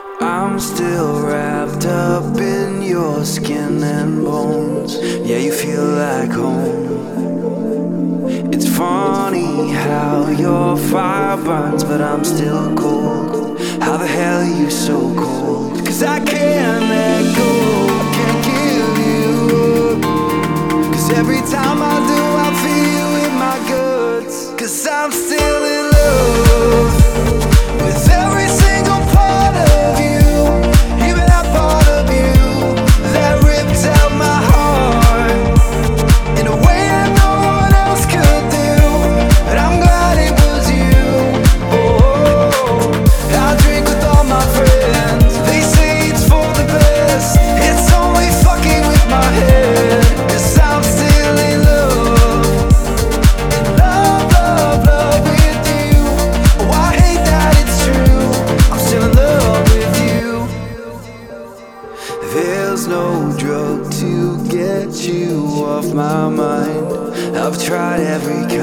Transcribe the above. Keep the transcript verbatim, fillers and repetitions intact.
I'm still wrapped up in your skin and bones. Yeah, you feel like home. It's funny how your fire burns, but I'm still cold. How the hell are you so cold? Cause I can't let go, I can't give you up. Cause every time I do, I feel you in my guts. Cause I'm still in love with every single part of you, even that part of you that ripped out my heart in a way that no one else could do. But I'm glad it was you. Oh, I drink with all my friends. They say it's for the best. It's only fucking with my head. Cause I'm still in love, in love, love, love with you. Oh, I hate that it's true. I'm still in love with you. There's no drug to get you off my mind. I've tried every